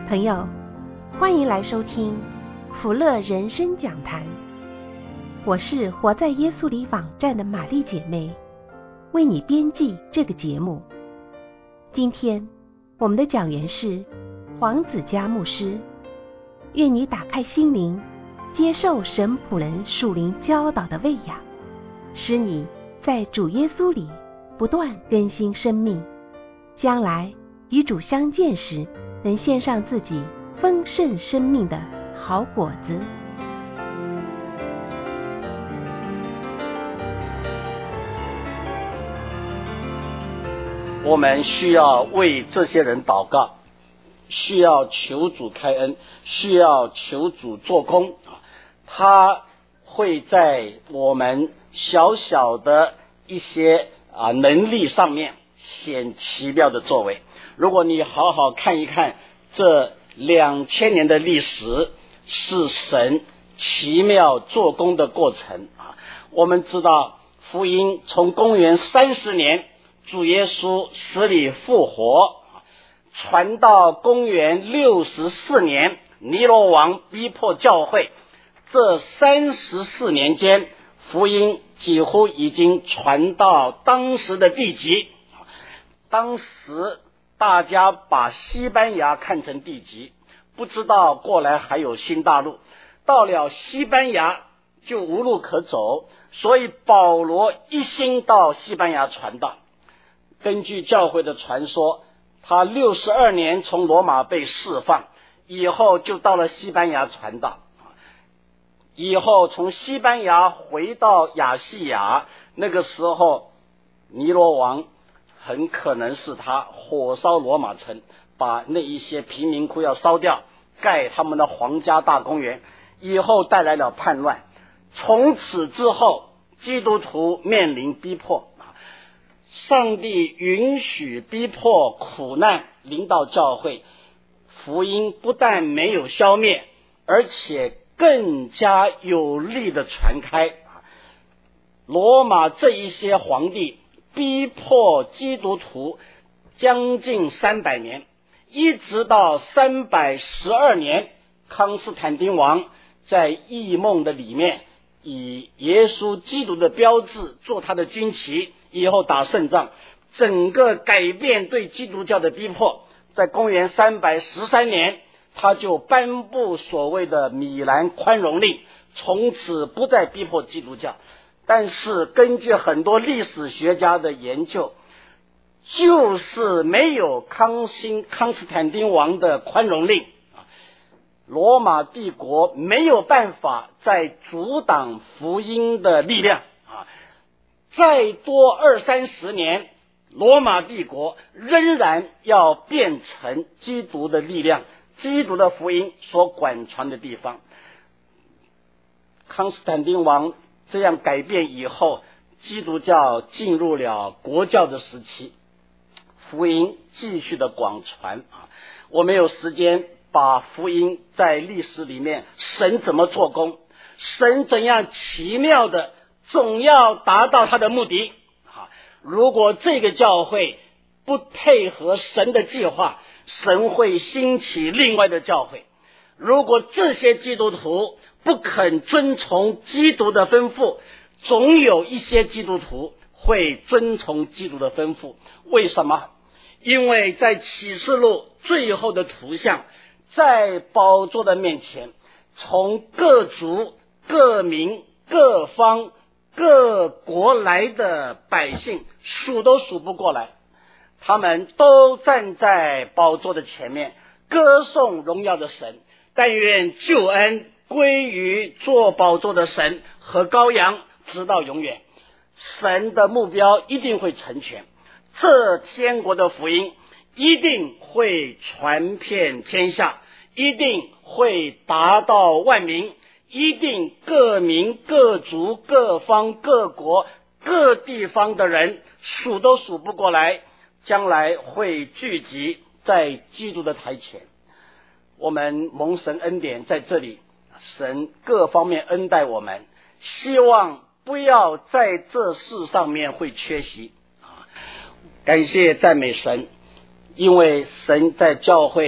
朋友，欢迎来收听福乐人生讲坛。我是活在耶稣里网站的玛丽姐妹，为你编辑这个节目。今天我们的讲员是黄子嘉牧师。愿你打开心灵，接受神仆人属灵教导的喂养，使你在主耶稣里不断更新生命，将来与主相见时，能献上自己丰盛生命的好果子。 我们需要为这些人祷告，需要求主开恩，需要求主做工。他会在我们小小的一些能力上面显奇妙的作为。如果你好好看一看这2000年的历史，是神奇妙做工的过程。我们知道福音从公元30年主耶稣死里复活，传到公元64年尼罗王逼迫教会，这34年间，福音几乎已经传到当时的地极。当时大家把西班牙看成地极，不知道过来还有新大陆，到了西班牙就无路可走，所以保罗一心到西班牙传道。根据教会的传说，他62年从罗马被释放以后，就到了西班牙传道，以后从西班牙回到亚细亚，那个时候尼罗王很可能是他火烧罗马城，把那一些贫民窟要烧掉，盖他们的皇家大公园，以后带来了叛乱。从此之后，基督徒面临逼迫，上帝允许逼迫苦难临到教会，福音不但没有消灭，而且更加有力的传开。罗马这一些皇帝逼迫基督徒将近300年，一直到312年，康斯坦丁王在异梦的里面以耶稣基督的标志做他的军旗，以后打胜仗，整个改变对基督教的逼迫。在公元313年，他就颁布所谓的米兰宽容令，从此不再逼迫基督教。但是根据很多历史学家的研究，就是没有康斯坦丁王的宽容令，罗马帝国没有办法再阻挡福音的力量。再多20-30年，罗马帝国仍然要变成基督的力量，基督的福音所广传的地方。康斯坦丁王这样改变以后，基督教进入了国教的时期，福音继续的广传。我没有时间把福音在历史里面神怎么做工，神怎样奇妙的总要达到他的目的。如果这个教会不配合神的计划，神会兴起另外的教会。如果这些基督徒不肯遵从基督的吩咐，总有一些基督徒会遵从基督的吩咐。为什么？因为在启示录最后的图像，在宝座的面前，从各族各民各方各国来的百姓数都数不过来，他们都站在宝座的前面，歌颂荣耀的神。但愿救恩归于坐宝座的神和羔羊，直到永远。神的目标一定会成全，这天国的福音一定会传遍天下，一定会达到万民，一定各民各族各方各国各地方的人数都数不过来，将来会聚集在基督的台前。我们蒙神恩典在这里，神各方面恩待我们，希望不要在这事上面会缺席。感谢赞美神，因为神在教会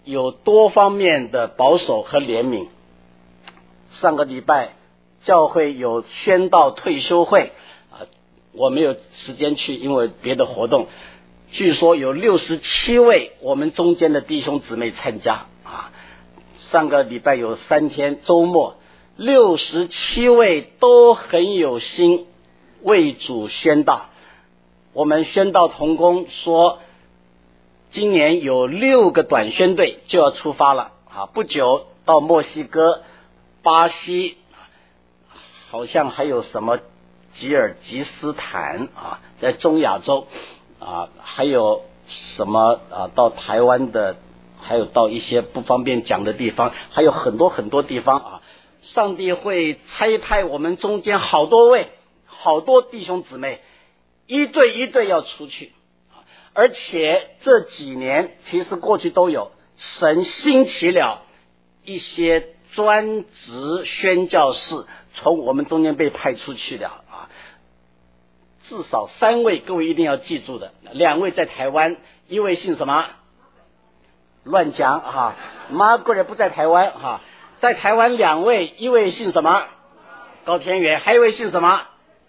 有多方面的保守和怜悯。上个礼拜教会有宣道退休会我没有时间去，因为别的活动。据说有67位我们中间的弟兄姊妹参加上个礼拜有3天周末，67位都很有心为主宣道。我们宣道同工说，今年有6个短宣队就要出发了不久到墨西哥、巴西，好像还有什么吉尔吉斯坦在中亚洲还有什么到台湾的，还有到一些不方便讲的地方，还有很多很多地方上帝会差派我们中间好多弟兄姊妹一队一队要出去，而且这几年其实过去都有，神兴起了一些专职宣教士从我们中间被派出去了至少3位，各位一定要记住的，2位在台湾，一位姓什么？乱讲Margaret 不在台湾在台湾2位，一位姓什么？高天元，还有一位姓什么？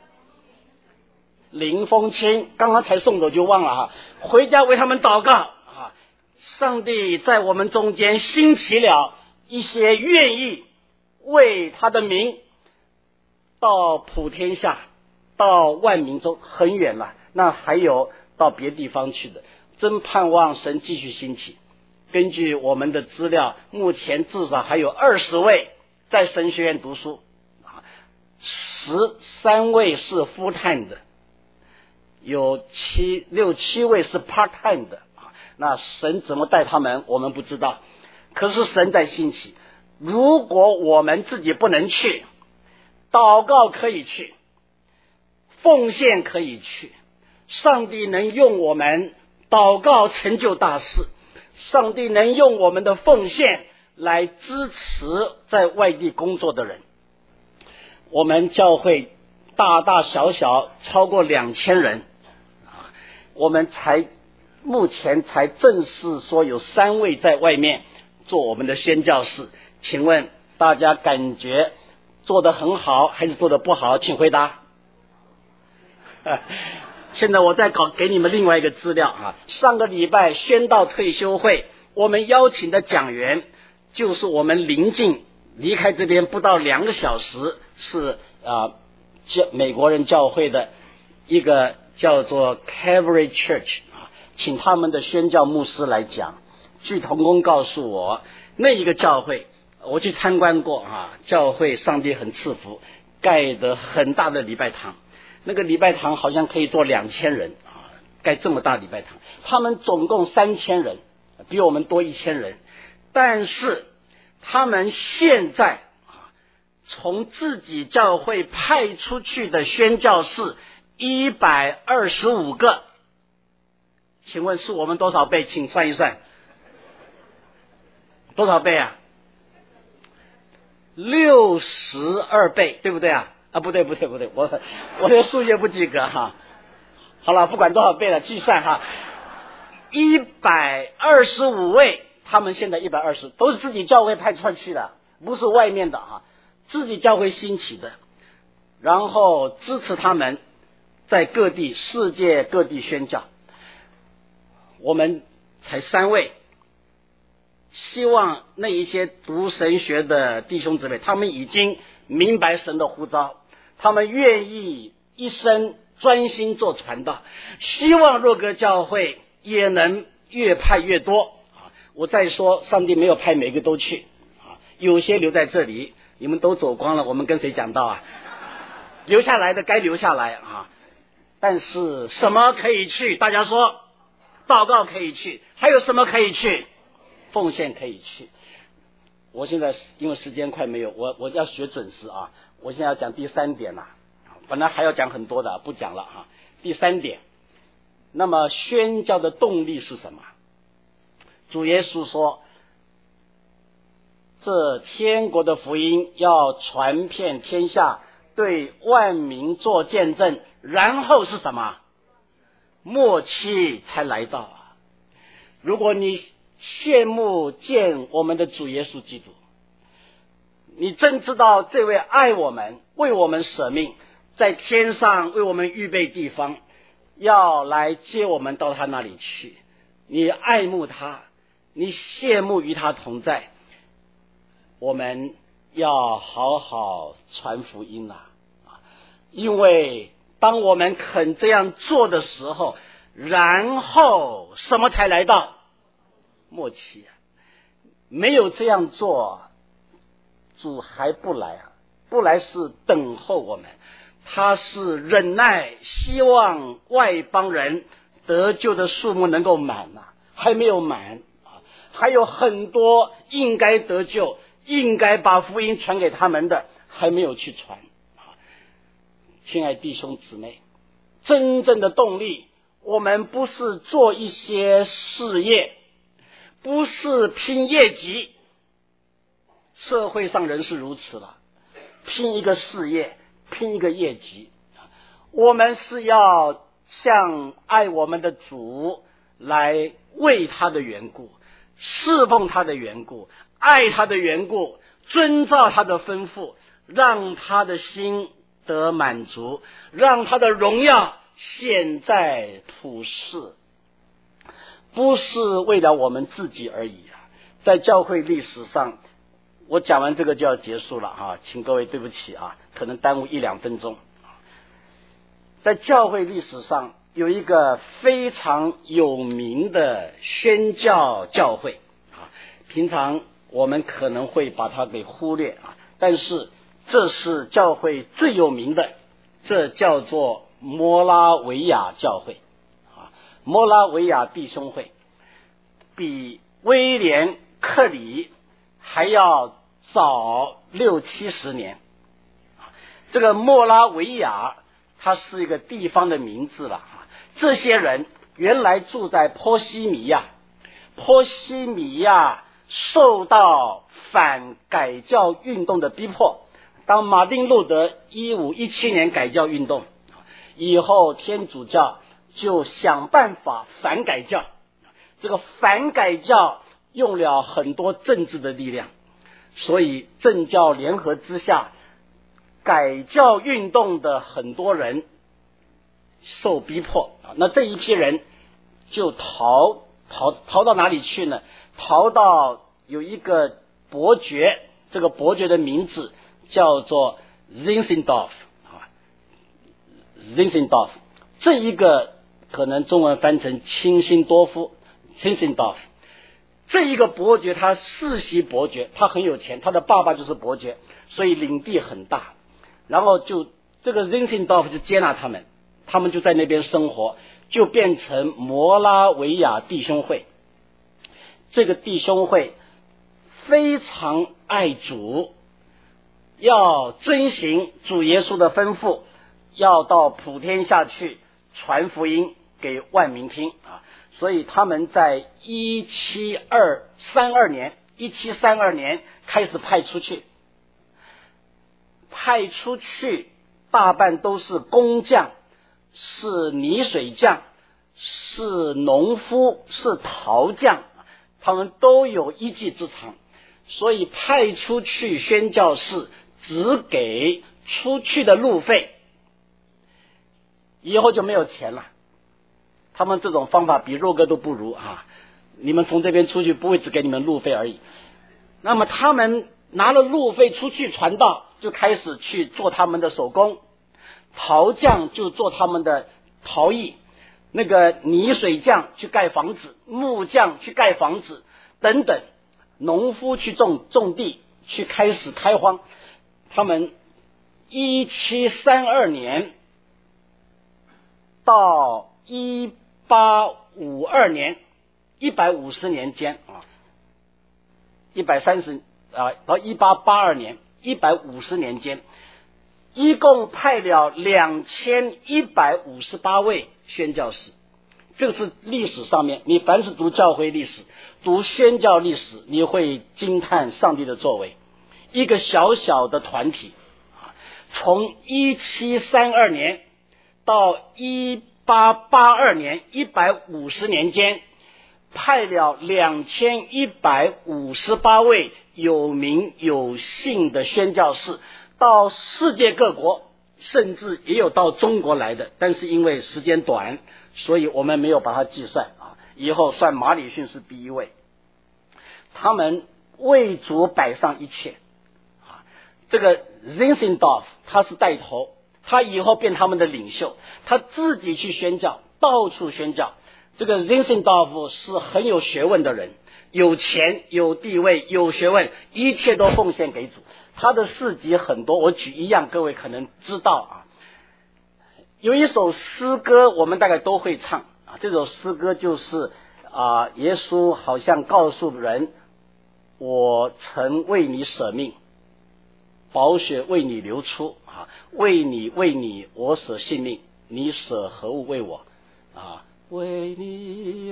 林峰清，刚刚才送走就忘了回家为他们祷告上帝在我们中间兴起了一些愿意为他的名到普天下，到万民中，很远了，那还有到别地方去的，真盼望神继续兴起。根据我们的资料，目前至少还有20位在神学院读书13位是 full time 的，有6、7位是 part time 的那神怎么带他们我们不知道，可是神在兴起。如果我们自己不能去，祷告可以去，奉献可以去，上帝能用我们祷告成就大事，上帝能用我们的奉献来支持在外地工作的人。我们教会大大小小超过2000人我们目前才正式说有3位在外面做我们的宣教士。请问大家感觉做得很好还是做得不好？请回答。现在我再给你们另外一个资料上个礼拜宣道退休会，我们邀请的讲员就是我们离开这边不到2个小时，是美国人教会的一个叫做 Calvary Church 请他们的宣教牧师来讲。据同工告诉我，那一个教会我去参观过教会上帝很赐福，盖得很大的礼拜堂，那个礼拜堂好像可以坐2000人盖这么大礼拜堂，他们总共3000人，比我们多1000人，但是他们现在从自己教会派出去的宣教士125个，请问是我们多少倍？请算一算，多少倍？62倍，对不对不对，我的数学不及格好了，不管多少倍了，计算125位，他们现在120都是自己教会派出去的，不是外面的自己教会兴起的，然后支持他们在世界各地宣教。我们才3位，希望那一些读神学的弟兄姊妹，他们已经明白神的呼召，他们愿意一生专心做传道，希望若歌教会也能越派越多我再说，上帝没有派每个都去有些留在这里，你们都走光了，我们跟谁讲道留下来的该留下来但是什么可以去？大家说，祷告可以去，还有什么可以去？奉献可以去。我现在因为时间快没有，我要学准时我现在要讲第3点了，本来还要讲很多的，不讲了第3点，那么宣教的动力是什么？主耶稣说，这天国的福音要传遍天下，对万民做见证，然后是什么？末期才来到如果你羡慕见我们的主耶稣基督。你真知道这位爱我们，为我们舍命，在天上为我们预备地方，要来接我们到他那里去。你爱慕他，你羡慕与他同在，我们要好好传福音啊！因为当我们肯这样做的时候，然后什么才来到？末期啊！没有这样做，主还不来啊！不来是等候我们，他是忍耐，希望外邦人得救的数目能够满啊，还没有满啊，还有很多应该得救、应该把福音传给他们的，还没有去传啊。亲爱弟兄姊妹，真正的动力，我们不是做一些事业，不是拼业绩，社会上人是如此了，拼一个事业，拼一个业绩。我们是要向爱我们的主来为他的缘故，侍奉他的缘故，爱他的缘故，遵照他的吩咐，让他的心得满足，让他的荣耀显在普世，不是为了我们自己而已啊！在教会历史上，我讲完这个就要结束了啊，请各位对不起啊，可能耽误1-2分钟。在教会历史上有一个非常有名的宣教教会啊，平常我们可能会把它给忽略啊，但是这是教会最有名的，这叫做摩拉维亚教会啊，摩拉维亚弟兄会，比威廉克里还要早60-70年。这个莫拉维亚它是一个地方的名字了。这些人原来住在波西米亚，波西米亚受到反改教运动的逼迫，当马丁路德1517年改教运动以后，天主教就想办法反改教。这个反改教用了很多政治的力量，所以政教联合之下，改教运动的很多人受逼迫。那这一批人就逃到哪里去呢？逃到有一个伯爵，这个伯爵的名字叫做 Zinzendorf。 这一个可能中文翻成清新多夫 Zinzendorf。 这一个伯爵他世袭伯爵，他很有钱，他的爸爸就是伯爵，所以领地很大。然后就这个 Zinzendorf 就接纳他们，他们就在那边生活，就变成摩拉维亚弟兄会。这个弟兄会非常爱主，要遵行主耶稣的吩咐，要到普天下去传福音给万民听啊！所以他们在1732年开始派出去，大半都是工匠，是泥水匠，是农夫，是陶匠，他们都有一技之长，所以派出去宣教士只给出去的路费，以后就没有钱了。他们这种方法比肉哥都不如啊！你们从这边出去不会只给你们路费而已。那么他们拿了路费出去传道，就开始去做他们的手工，陶匠就做他们的陶艺，那个泥水匠去盖房子，木匠去盖房子等等，农夫去种地，去开始开荒。他们1732年到1852年150年间啊，130到1882年150年间，一共派了2158位宣教士。这个是历史上面，你凡是读教会历史、读宣教历史，你会惊叹上帝的作为。一个小小的团体，从1732年到1882年150年间， 派了2158位有名有姓的宣教士到世界各国，甚至也有到中国来的，但是因为时间短，所以我们没有把它计算啊。以后算马礼逊是第一位。他们为主摆上一切啊。这个 Zinzendorf 他是带头，他以后变他们的领袖，他自己去宣教，到处宣教。这个 Zinzendorf 是很有学问的人，有钱有地位有学问，一切都奉献给主。他的事迹很多，我举一样各位可能知道啊。有一首诗歌我们大概都会唱啊，这首诗歌就是耶稣好像告诉人，我曾为你舍命，宝血为你流出啊，为你我舍性命，你舍何物为我啊？为你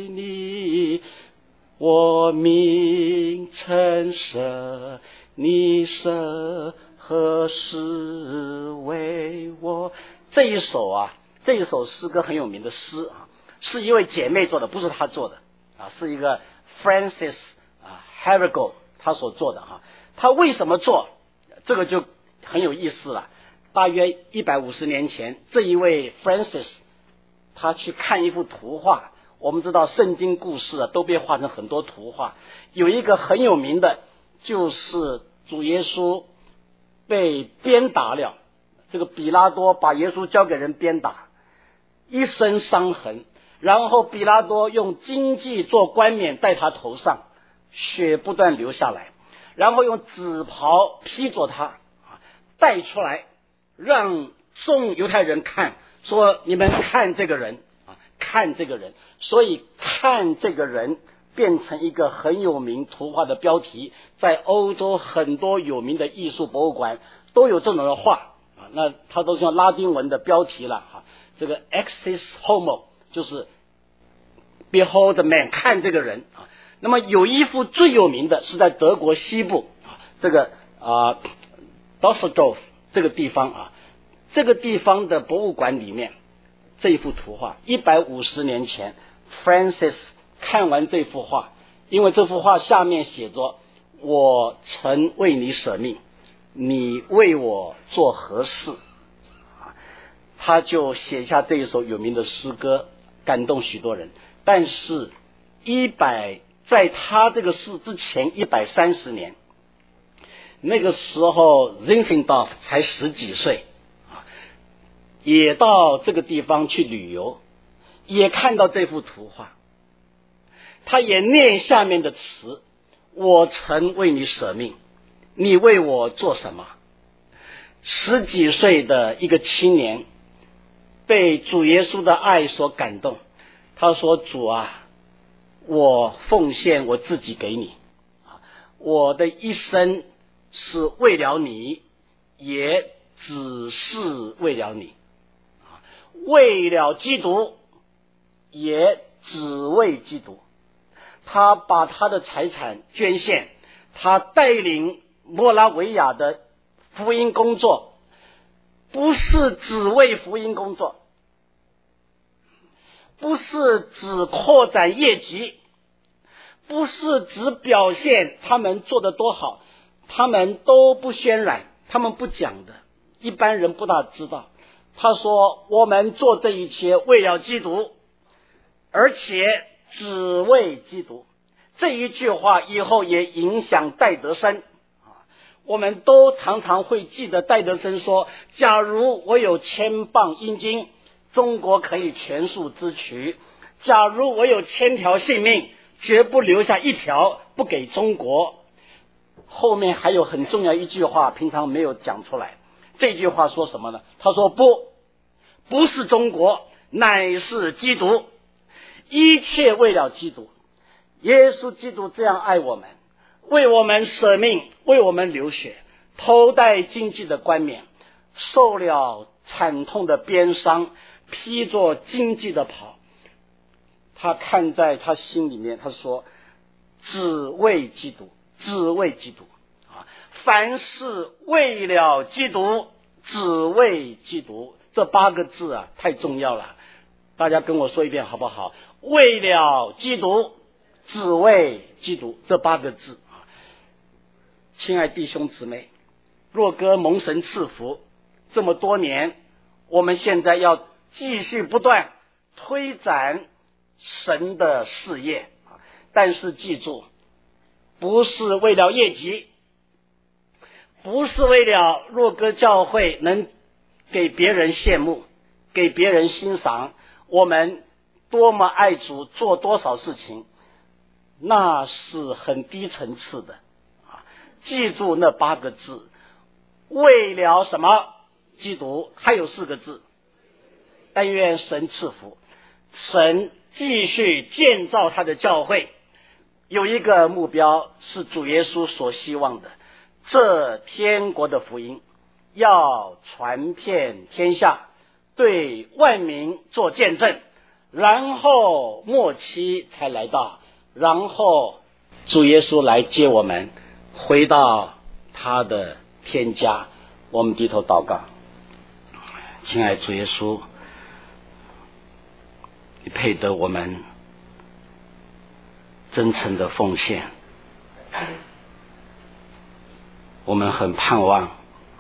我命曾舍，你舍何事为我？这一首诗歌很有名的诗啊，是一位姐妹做的，不是她做的啊，是一个 Frances Herrigold 她所做的啊。她为什么做这个就很有意思了。大约150年前，这一位 Frances 她去看一幅图画。我们知道圣经故事都被画成很多图画，有一个很有名的就是主耶稣被鞭打了，这个比拉多把耶稣交给人鞭打，一身伤痕，然后比拉多用荆棘做冠冕戴他头上，血不断流下来，然后用紫袍披着他带出来，让众犹太人看，说你们看这个人看这个人。所以看这个人变成一个很有名图画的标题，在欧洲很多有名的艺术博物馆都有这种的画那它都是用拉丁文的标题了这个 Exis Homo 就是 Behold the man 看这个人那么有一幅最有名的是在德国西部这个Düsseldorf 这个地方这个地方的博物馆里面这一幅图画150年前 Francis 看完这幅画，因为这幅画下面写着我曾为你舍命，你为我做何事他就写下这一首有名的诗歌，感动许多人。但是在他这个事之前130年，那个时候 Zinzendorf 才10几岁也到这个地方去旅游，也看到这幅图画，他也念下面的词，我曾为你舍命，你为我做什么？10几岁的一个青年被主耶稣的爱所感动，他说主我奉献我自己给你，我的一生是为了你，也只是为了你，为了基督，也只为基督。他把他的财产捐献，他带领莫拉维亚的福音工作，不是只为福音工作，不是只扩展业绩，不是只表现他们做得多好，他们都不渲染，他们不讲的，一般人不大知道。他说我们做这一切为了基督，而且只为基督。这一句话以后也影响戴德生我们都常常会记得戴德生说，假如我有1000磅阴金，中国可以全数支取；假如我有1000条性命，绝不留下一条不给中国。后面还有很重要一句话，平常没有讲出来。这句话说什么呢？他说不是中国，乃是基督，一切为了基督。耶稣基督这样爱我们，为我们舍命，为我们流血，头戴荆棘的冠冕，受了惨痛的鞭伤，披着荆棘的袍。他看在他心里面，他说只为基督，只为基督凡是为了基督，只为基督。这8个字太重要了。 大家跟我说一遍好不好？为了基督，只为基督，这8个字。亲爱弟兄姊妹，若哥蒙神赐福这么多年，我们现在要继续不断推展神的事业，但是记住，不是为了业绩，不是为了若哥教会能给别人羡慕，给别人欣赏，我们多么爱主，做多少事情，那是很低层次的。记住那8个字，为了什么？基督。还有4个字，但愿神赐福，神继续建造他的教会，有一个目标是主耶稣所希望的，这天国的福音要传遍天下，对万民做见证，然后末期才来到，然后主耶稣来接我们回到他的天家。我们低头祷告。亲爱主耶稣，你配得我们真诚的奉献，我们很盼望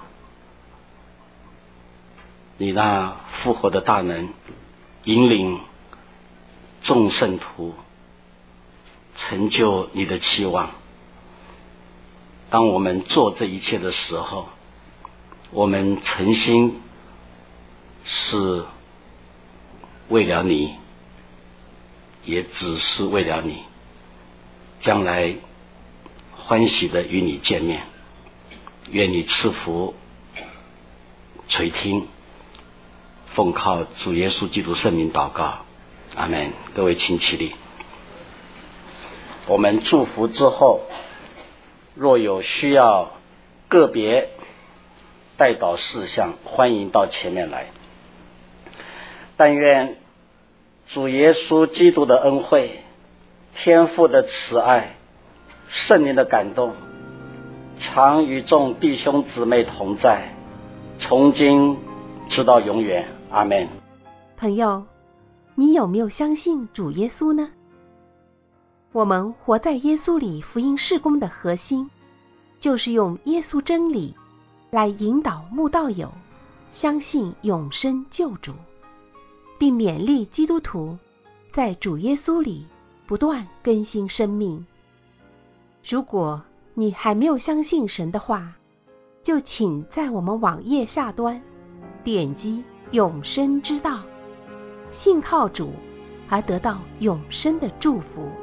你那复活的大能引领众圣徒成就你的期望。当我们做这一切的时候，我们诚心是为了你，也只是为了你，将来欢喜的与你见面。愿你赐福垂听，奉靠主耶稣基督圣名祷告，阿们。各位请起立。我们祝福之后，若有需要个别代祷事项，欢迎到前面来。但愿主耶稣基督的恩惠、天父的慈爱、圣灵的感动，常与众弟兄姊妹同在，从今直到永远。阿们。 朋友，你有没有相信主耶稣呢？我们活在耶稣里福音事工的核心，就是用耶稣真理来引导慕道友相信永生救主，并勉励基督徒在主耶稣里不断更新生命。如果你还没有相信神的话，就请在我们网页下端点击永生之道，信靠主而得到永生的祝福。